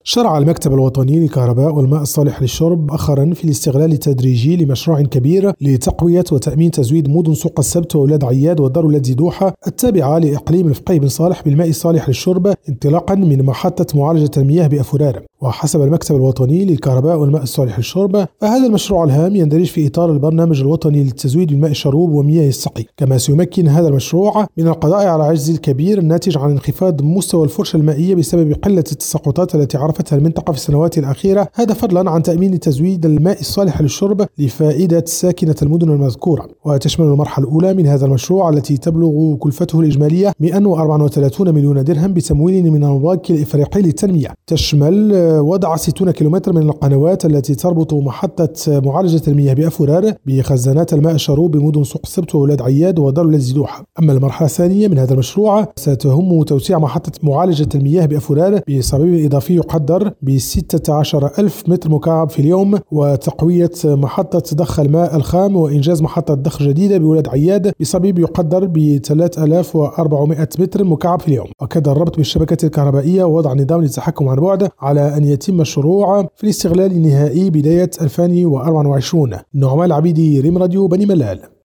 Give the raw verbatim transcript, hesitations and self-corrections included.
شرع المكتب الوطني للكهرباء والماء الصالح للشرب مؤخرا في الاستغلال التدريجي لمشروع كبير لتقوية وتأمين تزويد مدن سوق السبت وولاد عياد ودار ولاد زيدوحة التابعة لإقليم الفقيه بن صالح بالماء الصالح للشرب انطلاقا من محطة معالجة المياه بأفرار. وحسب المكتب الوطني للكهرباء والماء الصالح للشرب فهذا المشروع الهام يندرج في إطار البرنامج الوطني للتزويد بالماء الشروب ومياه السقي، كما سيمكن هذا المشروع من القضاء على العجز الكبير الناتج عن انخفاض مستوى الفرشة المائية بسبب قلة التساقطات التي عرفتها المنطقة في السنوات الأخيرة، هذا فضلا عن تأمين تزويد الماء الصالح للشرب لفائدة ساكنة المدن المذكورة. وتشمل المرحلة الأولى من هذا المشروع التي تبلغ كلفته الإجمالية مئة وأربعة وثلاثين مليون درهم بتمويل من البنك الإفريقي للتنمية، تشمل وضع ستين كيلومتر من القنوات التي تربط محطة معالجة المياه بأفرار بخزانات الماء الشروب بمدن سوق السبت وولاد عياد ودار ولاد زيدوحة. أما المرحلة الثانية من هذا المشروع ستهم توسيع محطة معالجة المياه بأفرار بصبيب إضافي يقدر ب ستة عشر ألف متر مكعب في اليوم، وتقوية محطة ضخ الماء الخام وإنجاز محطة ضخ جديدة بولاد عياد بصبيب يقدر ب ثلاثة آلاف وأربعمائة متر مكعب في اليوم، وكذا الربط بالشبكة الكهربائية ووضع نظام للتحكم عن بعد على أن يتم الشروع في الاستغلال النهائي بداية ألفين وأربعة وعشرين. نعمان العبيدي، ريم راديو بني ملال.